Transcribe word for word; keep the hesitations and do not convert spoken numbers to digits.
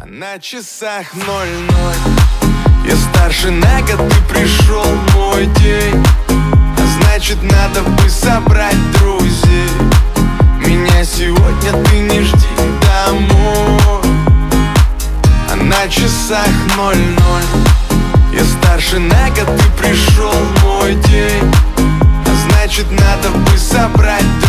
А на часах ноль-ноль. Я старше на год, и пришел мой день. А значит, надо бы собрать друзей. Меня сегодня ты не жди домой. А на часах ноль-ноль. Я старше на год, и пришел мой день. А значит, надо бы собрать друзей.